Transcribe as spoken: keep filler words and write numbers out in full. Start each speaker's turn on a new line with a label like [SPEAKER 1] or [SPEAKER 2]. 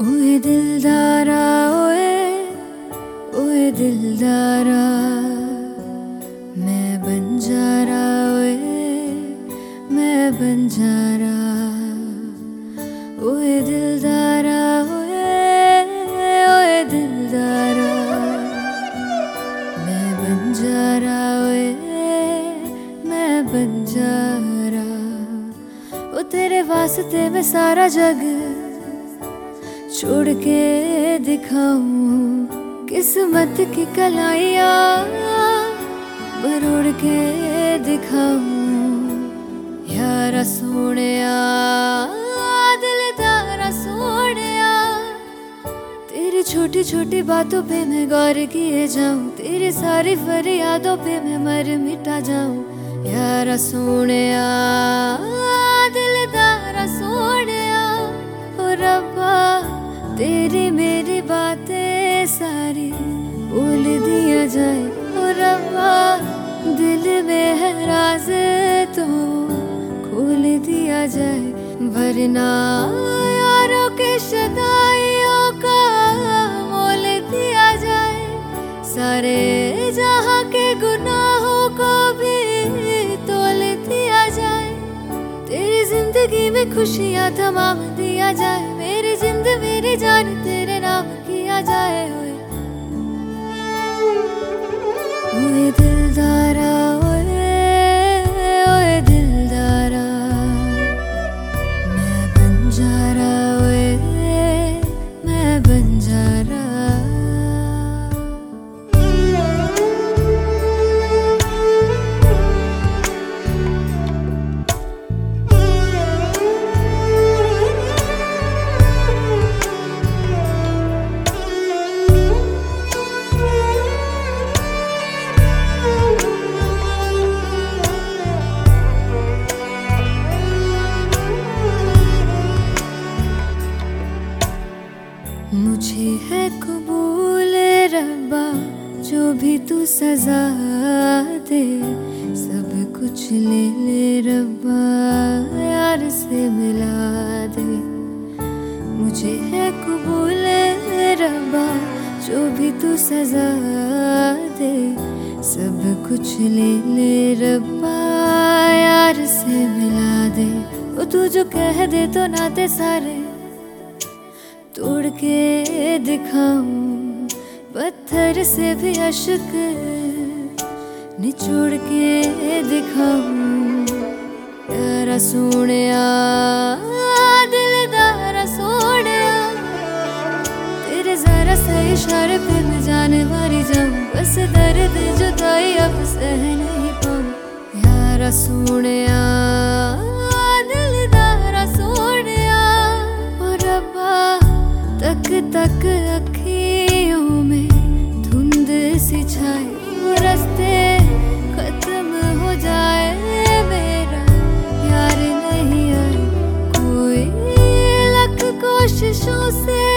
[SPEAKER 1] ओए दिलदारा ओए ओए दिलदारा मैं बंजारा ओए मैं बंजारा ओए दिलदारा ओए ओए दिलदारा मैं बंजारा ओए मैं बंजारा ओ तेरे वास्ते मैं सारा जग छोड़ के दिखाऊं किस्मत की कलाइयाँ मरोड़ के दिखाऊं यारा सोनिया दिलदारा सोनिया तेरी छोटी छोटी बातों पे मैं गौर किए जाऊं तेरी सारी फरियादों पे मैं मर मिटा जाऊं यारा सोनिया दिलदारा सोनिया ओ रब्बा तेरी मेरी बातें सारी बोल दिया जाए और रब्बा दिल में है राज तो खोल दिया जाए वरना यारों के शदाइयों का मोल दिया जाए सारे जहां के गुनाहों को भी तोल दिया जाए तेरी जिंदगी में खुशियां तमाम दिया जाए मेरी जिंद मेरी जान तेरे नाम किया जाए ओए ओए दिलदारा ओए ओए दिलदारा मैं बंजारा ओए मैं बंजारा मुझे है कबूल रब्बा जो भी तू सजा दे सब कुछ ले ले रब्बा यार से मिला दे मुझे है कबूल रब्बा जो भी तू सजा दे सब कुछ ले ले रब्बा यार से मिला दे वो तू जो कह दे तो नाते सारे तोड़ के दिखाऊं पत्थर से भी अश्क निचोड़ के दिखाऊं यारा सोनिया दिलदारा सोनिया तेरे जरा से इशारे पे मैं जाने वाली जाऊं बस दर्द जुदाई अब सह नहीं पाऊं यारा सोनिया दिलदारा सोनिया और रब्बा तक तक अखियों में धुंध सी छाए वो रास्ते खत्म हो जाए मेरा यार नहीं आए कोई लख कोशिशों से